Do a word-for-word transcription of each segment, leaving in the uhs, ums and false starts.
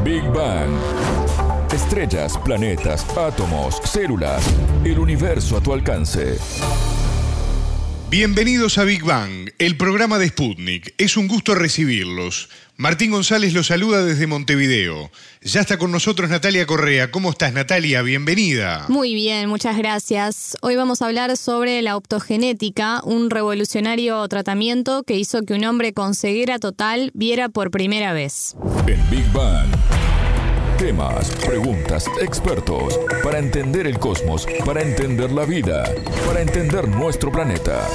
Big Bang. Estrellas, planetas, átomos, células, el universo a tu alcance. Bienvenidos a Big Bang, el programa de Sputnik. Es un gusto recibirlos. Martín González los saluda desde Montevideo. Ya está con nosotros Natalia Correa. ¿Cómo estás, Natalia? Bienvenida. Muy bien, muchas gracias. Hoy vamos a hablar sobre la optogenética, un revolucionario tratamiento que hizo que un hombre con ceguera total viera por primera vez. En Big Bang. Temas, preguntas, expertos, para entender el cosmos, para entender la vida, para entender nuestro planeta.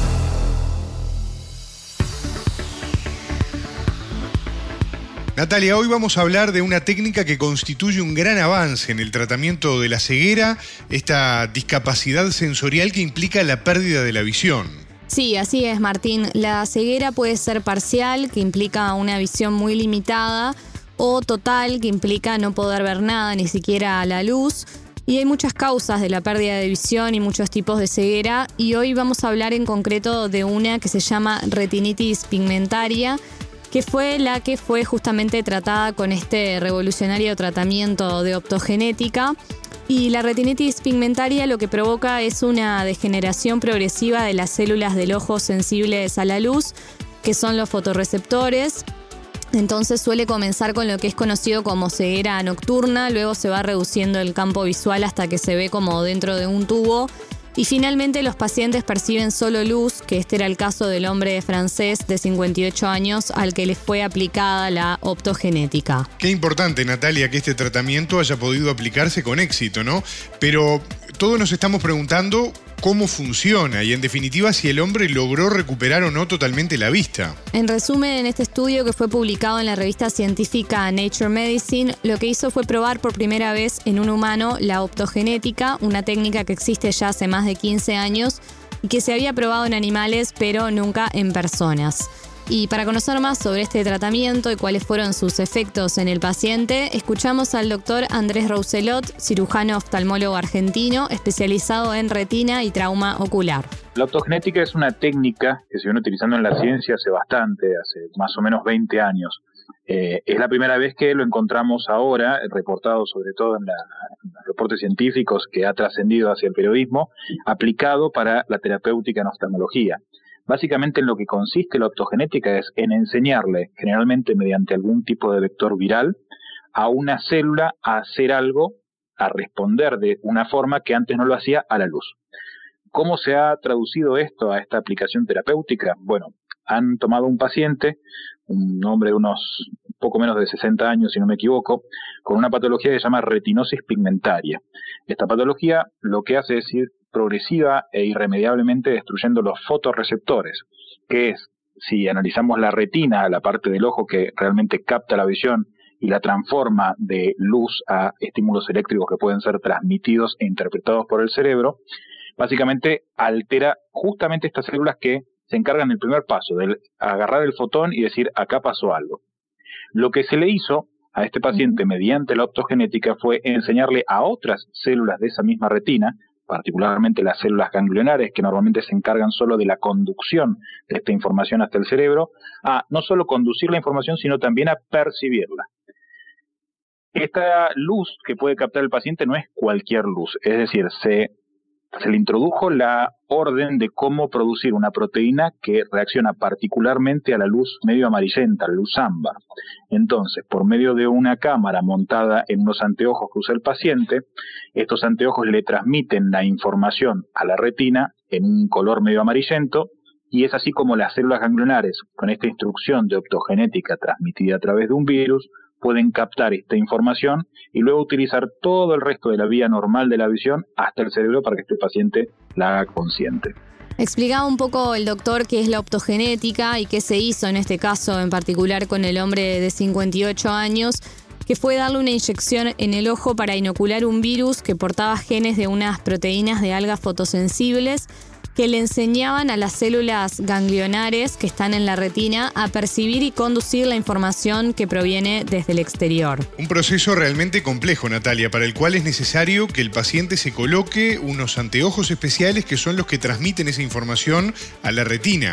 Natalia, hoy vamos a hablar de una técnica que constituye un gran avance en el tratamiento de la ceguera, esta discapacidad sensorial que implica la pérdida de la visión. Sí, así es, Martín. La ceguera puede ser parcial, que implica una visión muy limitada, o total, que implica no poder ver nada, ni siquiera a la luz. Y hay muchas causas de la pérdida de visión y muchos tipos de ceguera, y hoy vamos a hablar en concreto de una que se llama retinitis pigmentaria, que fue la que fue justamente tratada con este revolucionario tratamiento de optogenética. Y la retinitis pigmentaria lo que provoca es una degeneración progresiva de las células del ojo sensibles a la luz, que son los fotorreceptores. Entonces suele comenzar con lo que es conocido como ceguera nocturna, luego se va reduciendo el campo visual hasta que se ve como dentro de un tubo. Y finalmente los pacientes perciben solo luz, que este era el caso del hombre francés de cincuenta y ocho años al que le fue aplicada la optogenética. Qué importante, Natalia, que este tratamiento haya podido aplicarse con éxito, ¿no? Pero todos nos estamos preguntando cómo funciona y, en definitiva, si el hombre logró recuperar o no totalmente la vista. En resumen, en este estudio que fue publicado en la revista científica Nature Medicine, lo que hizo fue probar por primera vez en un humano la optogenética, una técnica que existe ya hace más de quince años y que se había probado en animales, pero nunca en personas. Y para conocer más sobre este tratamiento y cuáles fueron sus efectos en el paciente, escuchamos al doctor Andrés Rousselot, cirujano oftalmólogo argentino, especializado en retina y trauma ocular. La optogenética es una técnica que se viene utilizando en la ciencia hace bastante, hace más o menos veinte años. Eh, es la primera vez que lo encontramos ahora, reportado sobre todo en, la, en los reportes científicos que ha trascendido hacia el periodismo, aplicado para la terapéutica en oftalmología. Básicamente en lo que consiste la optogenética es en enseñarle, generalmente mediante algún tipo de vector viral, a una célula a hacer algo, a responder de una forma que antes no lo hacía a la luz. ¿Cómo se ha traducido esto a esta aplicación terapéutica? Bueno, han tomado un paciente, un hombre de unos poco menos de sesenta años, si no me equivoco, con una patología que se llama retinosis pigmentaria. Esta patología lo que hace es ir progresiva e irremediablemente destruyendo los fotorreceptores, que es, si analizamos la retina, la parte del ojo que realmente capta la visión y la transforma de luz a estímulos eléctricos que pueden ser transmitidos e interpretados por el cerebro, básicamente altera justamente estas células que se encargan del primer paso, de agarrar el fotón y decir, acá pasó algo. Lo que se le hizo a este paciente mediante la optogenética fue enseñarle a otras células de esa misma retina, particularmente las células ganglionares, que normalmente se encargan solo de la conducción de esta información hasta el cerebro, a no solo conducir la información, sino también a percibirla. Esta luz que puede captar el paciente no es cualquier luz, es decir, se, se le introdujo la orden de cómo producir una proteína que reacciona particularmente a la luz medio amarillenta, la luz ámbar. Entonces, por medio de una cámara montada en unos anteojos que usa el paciente, estos anteojos le transmiten la información a la retina en un color medio amarillento, y es así como las células ganglionares, con esta instrucción de optogenética transmitida a través de un virus, pueden captar esta información y luego utilizar todo el resto de la vía normal de la visión hasta el cerebro para que este paciente la haga consciente. Explicaba un poco el doctor qué es la optogenética y qué se hizo en este caso en particular con el hombre de cincuenta y ocho años, que fue darle una inyección en el ojo para inocular un virus que portaba genes de unas proteínas de algas fotosensibles que le enseñaban a las células ganglionares que están en la retina a percibir y conducir la información que proviene desde el exterior. Un proceso realmente complejo, Natalia, para el cual es necesario que el paciente se coloque unos anteojos especiales que son los que transmiten esa información a la retina.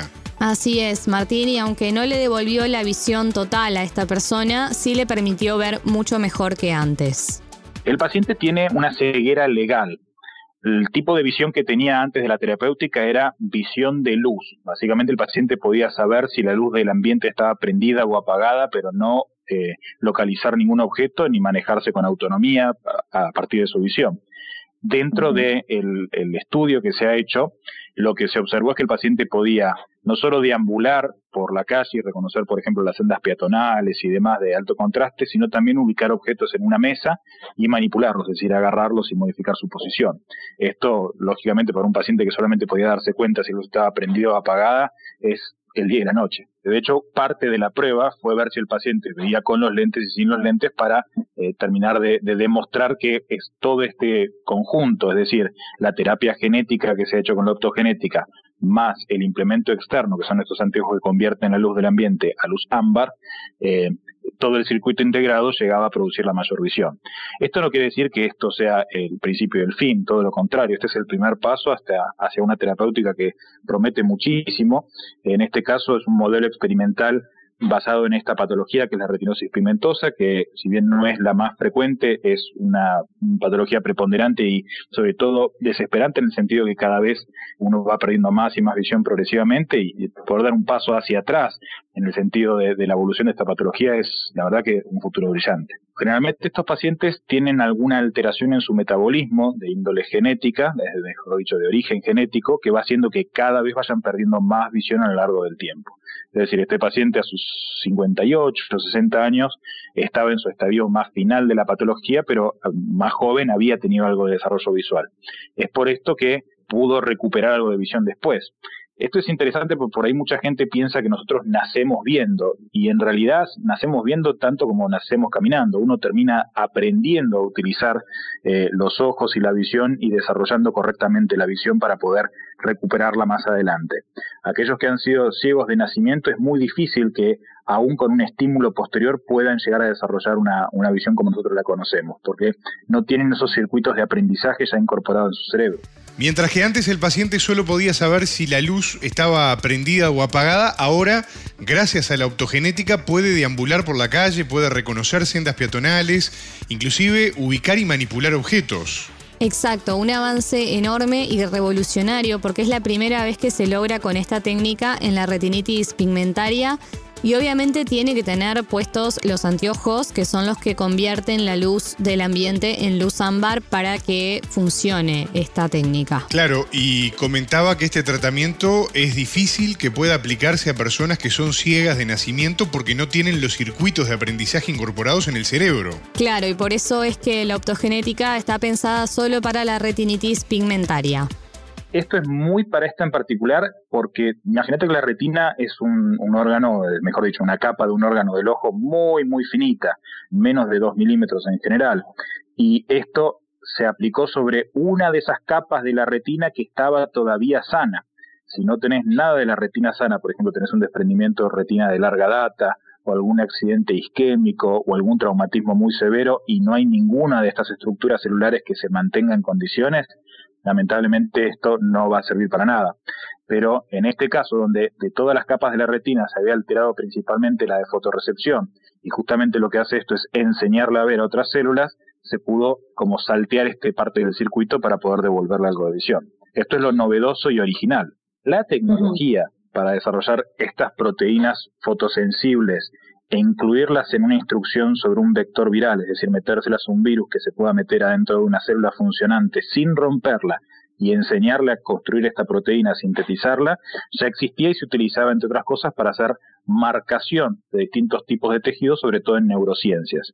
Así es, Martín, y aunque no le devolvió la visión total a esta persona, sí le permitió ver mucho mejor que antes. El paciente tiene una ceguera legal. El tipo de visión que tenía antes de la terapéutica era visión de luz. Básicamente el paciente podía saber si la luz del ambiente estaba prendida o apagada, pero no eh, localizar ningún objeto ni manejarse con autonomía a, a partir de su visión. Dentro del de el estudio que se ha hecho, lo que se observó es que el paciente podía no solo deambular por la calle y reconocer, por ejemplo, las sendas peatonales y demás de alto contraste, sino también ubicar objetos en una mesa y manipularlos, es decir, agarrarlos y modificar su posición. Esto, lógicamente, para un paciente que solamente podía darse cuenta si luz estaba prendida o apagada, es el día y la noche. De hecho, parte de la prueba fue ver si el paciente veía con los lentes y sin los lentes para eh, terminar de, de demostrar que es todo este conjunto, es decir, la terapia genética que se ha hecho con la optogenética, más el implemento externo, que son estos anteojos que convierten la luz del ambiente a luz ámbar, eh, todo el circuito integrado llegaba a producir la mayor visión. Esto no quiere decir que esto sea el principio del fin, todo lo contrario, este es el primer paso hasta, hacia una terapéutica que promete muchísimo. En este caso es un modelo experimental basado en esta patología que es la retinosis pigmentosa, que si bien no es la más frecuente, es una patología preponderante y sobre todo desesperante en el sentido que cada vez uno va perdiendo más y más visión progresivamente, y poder dar un paso hacia atrás en el sentido de, de la evolución de esta patología es la verdad que un futuro brillante. Generalmente estos pacientes tienen alguna alteración en su metabolismo de índole genética, mejor dicho, de origen genético, que va haciendo que cada vez vayan perdiendo más visión a lo largo del tiempo. Es decir, este paciente a sus cincuenta y ocho, sesenta años estaba en su estadio más final de la patología, pero más joven había tenido algo de desarrollo visual. Es por esto que pudo recuperar algo de visión después. Esto es interesante porque por ahí mucha gente piensa que nosotros nacemos viendo, y en realidad nacemos viendo tanto como nacemos caminando. Uno termina aprendiendo a utilizar eh, los ojos y la visión y desarrollando correctamente la visión para poder recuperarla más adelante. Aquellos que han sido ciegos de nacimiento es muy difícil que aún con un estímulo posterior puedan llegar a desarrollar una, una visión como nosotros la conocemos, porque no tienen esos circuitos de aprendizaje ya incorporados en su cerebro. Mientras que antes el paciente solo podía saber si la luz estaba prendida o apagada, ahora, gracias a la optogenética, puede deambular por la calle, puede reconocer sendas peatonales, inclusive ubicar y manipular objetos. Exacto, un avance enorme y revolucionario porque es la primera vez que se logra con esta técnica en la retinitis pigmentaria. Y obviamente tiene que tener puestos los anteojos, que son los que convierten la luz del ambiente en luz ámbar para que funcione esta técnica. Claro, y comentaba que este tratamiento es difícil que pueda aplicarse a personas que son ciegas de nacimiento porque no tienen los circuitos de aprendizaje incorporados en el cerebro. Claro, y por eso es que la optogenética está pensada solo para la retinitis pigmentaria. Esto es muy para esta en particular porque imagínate que la retina es un, un órgano, mejor dicho, una capa de un órgano del ojo muy, muy finita, menos de dos milímetros en general. Y esto se aplicó sobre una de esas capas de la retina que estaba todavía sana. Si no tenés nada de la retina sana, por ejemplo, tenés un desprendimiento de retina de larga data, o algún accidente isquémico, o algún traumatismo muy severo, y no hay ninguna de estas estructuras celulares que se mantenga en condiciones, lamentablemente esto no va a servir para nada. Pero en este caso, donde de todas las capas de la retina se había alterado principalmente la de fotorrecepción, y justamente lo que hace esto es enseñarle a ver a otras células, se pudo como saltear este parte del circuito para poder devolverle algo de visión. Esto es lo novedoso y original. La tecnología uh-huh. para desarrollar estas proteínas fotosensibles e incluirlas en una instrucción sobre un vector viral, es decir, metérselas a un virus que se pueda meter adentro de una célula funcionante sin romperla y enseñarle a construir esta proteína, a sintetizarla, ya existía y se utilizaba, entre otras cosas, para hacer marcación de distintos tipos de tejidos, sobre todo en neurociencias.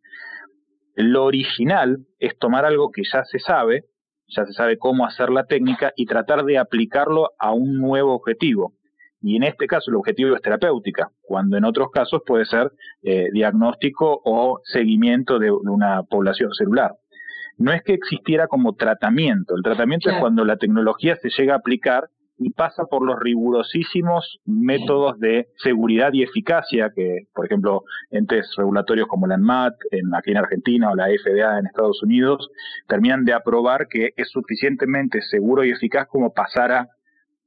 Lo original es tomar algo que ya se sabe, ya se sabe cómo hacer la técnica y tratar de aplicarlo a un nuevo objetivo. Y en este caso el objetivo es terapéutica, cuando en otros casos puede ser eh, diagnóstico o seguimiento de una población celular. No es que existiera como tratamiento, el tratamiento claro. es cuando la tecnología se llega a aplicar y pasa por los rigurosísimos métodos de seguridad y eficacia que, por ejemplo, entes regulatorios como la ANMAT, en, aquí en Argentina, o la F D A en Estados Unidos, terminan de aprobar que es suficientemente seguro y eficaz como pasar a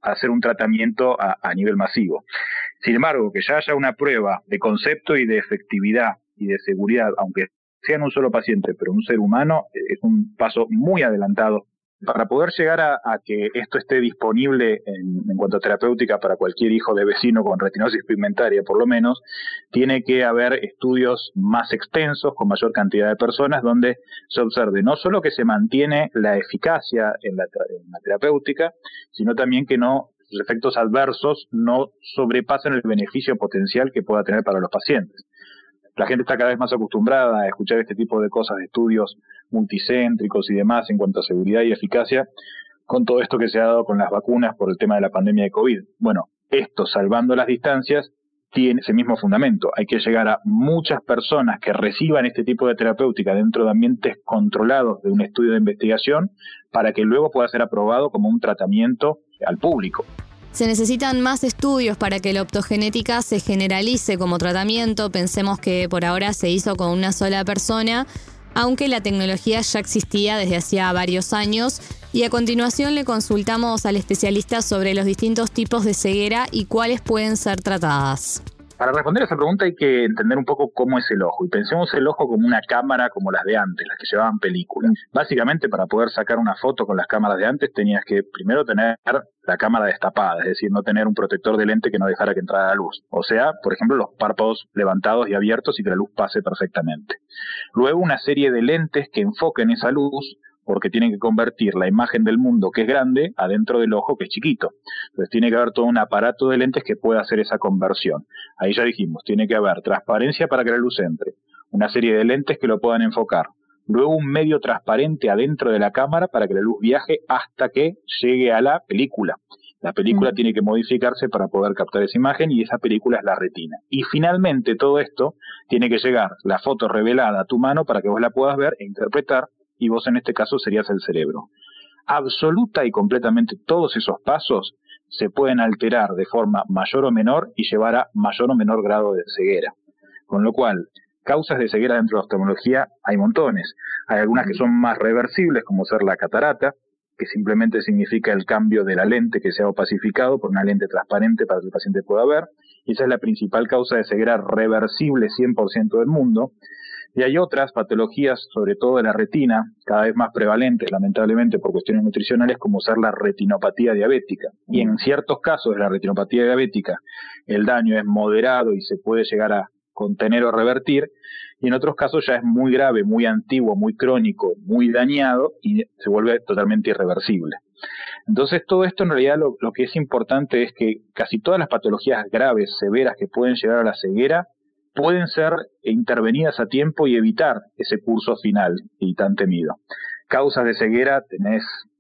hacer un tratamiento a, a nivel masivo. Sin embargo, que ya haya una prueba de concepto y de efectividad y de seguridad, aunque sea en un solo paciente, pero en un ser humano, es un paso muy adelantado. Para poder llegar a, a que esto esté disponible en, en cuanto a terapéutica para cualquier hijo de vecino con retinosis pigmentaria, por lo menos, tiene que haber estudios más extensos, con mayor cantidad de personas, donde se observe no solo que se mantiene la eficacia en la, en la terapéutica, sino también que no los efectos adversos no sobrepasan el beneficio potencial que pueda tener para los pacientes. La gente está cada vez más acostumbrada a escuchar este tipo de cosas, de estudios multicéntricos y demás en cuanto a seguridad y eficacia, con todo esto que se ha dado con las vacunas por el tema de la pandemia de COVID. Bueno, esto, salvando las distancias, tiene ese mismo fundamento. Hay que llegar a muchas personas que reciban este tipo de terapéutica dentro de ambientes controlados de un estudio de investigación para que luego pueda ser aprobado como un tratamiento al público. Se necesitan más estudios para que la optogenética se generalice como tratamiento. Pensemos que por ahora se hizo con una sola persona, aunque la tecnología ya existía desde hacía varios años. Y a continuación le consultamos al especialista sobre los distintos tipos de ceguera y cuáles pueden ser tratadas. Para responder a esa pregunta hay que entender un poco cómo es el ojo. Y pensemos el ojo como una cámara como las de antes, las que llevaban películas. Básicamente, para poder sacar una foto con las cámaras de antes, tenías que primero tener la cámara destapada, es decir, no tener un protector de lente que no dejara que entrara la luz. O sea, por ejemplo, los párpados levantados y abiertos y que la luz pase perfectamente. Luego, una serie de lentes que enfoquen esa luz, porque tienen que convertir la imagen del mundo, que es grande, adentro del ojo, que es chiquito. Entonces tiene que haber todo un aparato de lentes que pueda hacer esa conversión. Ahí ya dijimos, tiene que haber transparencia para que la luz entre, una serie de lentes que lo puedan enfocar, luego un medio transparente adentro de la cámara para que la luz viaje hasta que llegue a la película. La película mm. tiene que modificarse para poder captar esa imagen y esa película es la retina. Y finalmente todo esto tiene que llegar la foto revelada a tu mano para que vos la puedas ver e interpretar, y vos en este caso serías el cerebro. Absoluta y completamente todos esos pasos se pueden alterar de forma mayor o menor y llevar a mayor o menor grado de ceguera. Con lo cual, causas de ceguera dentro de la oftalmología hay montones. Hay algunas que son más reversibles, como ser la catarata, que simplemente significa el cambio de la lente que se ha opacificado por una lente transparente para que el paciente pueda ver. Y esa es la principal causa de ceguera reversible cien por ciento del mundo. Y hay otras patologías, sobre todo de la retina, cada vez más prevalentes, lamentablemente, por cuestiones nutricionales, como ser la retinopatía diabética. Y en ciertos casos de la retinopatía diabética, el daño es moderado y se puede llegar a contener o revertir, y en otros casos ya es muy grave, muy antiguo, muy crónico, muy dañado, y se vuelve totalmente irreversible. Entonces, todo esto en realidad lo, lo que es importante es que casi todas las patologías graves, severas, que pueden llegar a la ceguera, pueden ser intervenidas a tiempo y evitar ese curso final y tan temido. Causas de ceguera, tenés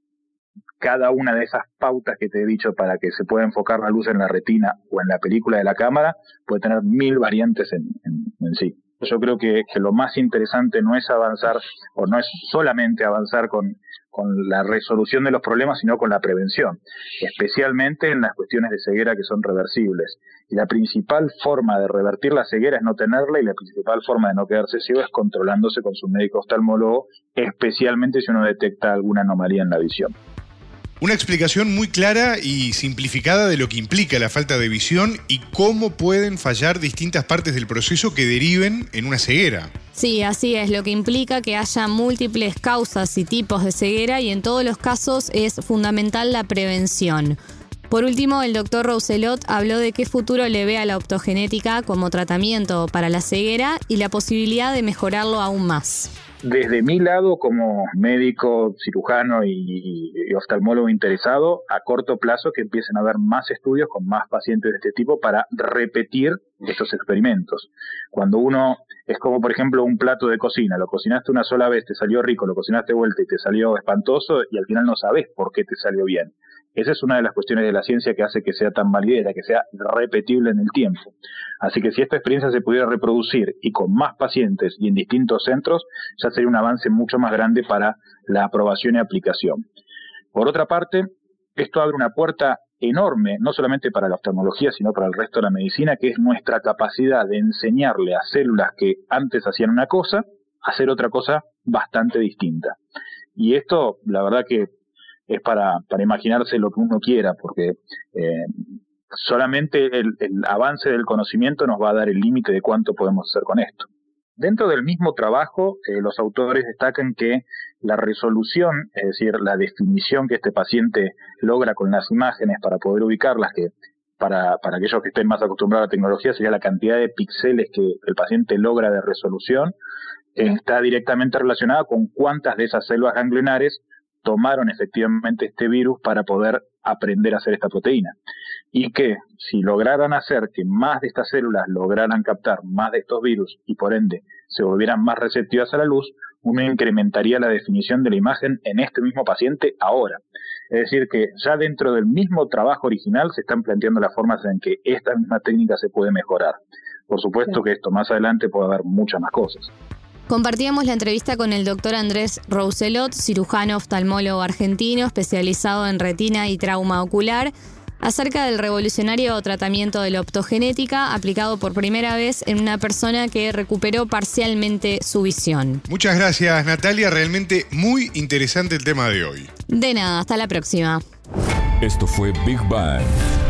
cada una de esas pautas que te he dicho para que se pueda enfocar la luz en la retina o en la película de la cámara, puede tener mil variantes en, en, en sí. Yo creo que, que lo más interesante no es avanzar, o no es solamente avanzar con, con la resolución de los problemas, sino con la prevención, especialmente en las cuestiones de ceguera que son reversibles. Y la principal forma de revertir la ceguera es no tenerla, y la principal forma de no quedarse ciego es controlándose con su médico oftalmólogo, especialmente si uno detecta alguna anomalía en la visión. Una explicación muy clara y simplificada de lo que implica la falta de visión y cómo pueden fallar distintas partes del proceso que deriven en una ceguera. Sí, así es, lo que implica que haya múltiples causas y tipos de ceguera, y en todos los casos es fundamental la prevención. Por último, el doctor Rousselot habló de qué futuro le ve a la optogenética como tratamiento para la ceguera y la posibilidad de mejorarlo aún más. Desde mi lado, como médico, cirujano y, y oftalmólogo interesado, a corto plazo que empiecen a haber más estudios con más pacientes de este tipo para repetir estos experimentos. Cuando uno es como, por ejemplo, un plato de cocina, lo cocinaste una sola vez, te salió rico, lo cocinaste de vuelta y te salió espantoso, y al final no sabes por qué te salió bien. Esa es una de las cuestiones de la ciencia que hace que sea tan validera, que sea repetible en el tiempo. Así que si esta experiencia se pudiera reproducir y con más pacientes y en distintos centros, ya sería un avance mucho más grande para la aprobación y aplicación. Por otra parte, esto abre una puerta enorme, no solamente para la oftalmología, sino para el resto de la medicina, que es nuestra capacidad de enseñarle a células que antes hacían una cosa, a hacer otra cosa bastante distinta. Y esto, la verdad que es para, para imaginarse lo que uno quiera, porque eh, solamente el, el avance del conocimiento nos va a dar el límite de cuánto podemos hacer con esto. Dentro del mismo trabajo, eh, los autores destacan que la resolución, es decir, la definición que este paciente logra con las imágenes para poder ubicarlas, que para, para aquellos que estén más acostumbrados a la tecnología sería la cantidad de píxeles que el paciente logra de resolución, eh, está directamente relacionada con cuántas de esas células ganglionares tomaron efectivamente este virus para poder aprender a hacer esta proteína. Y que si lograran hacer que más de estas células lograran captar más de estos virus y por ende se volvieran más receptivas a la luz, uno incrementaría la definición de la imagen en este mismo paciente ahora. Es decir, que ya dentro del mismo trabajo original se están planteando las formas en que esta misma técnica se puede mejorar. Por supuesto que esto más adelante puede haber muchas más cosas. Compartíamos la entrevista con el doctor Andrés Rousselot, cirujano oftalmólogo argentino especializado en retina y trauma ocular, acerca del revolucionario tratamiento de la optogenética aplicado por primera vez en una persona que recuperó parcialmente su visión. Muchas gracias, Natalia. Realmente muy interesante el tema de hoy. De nada, hasta la próxima. Esto fue Big Bang.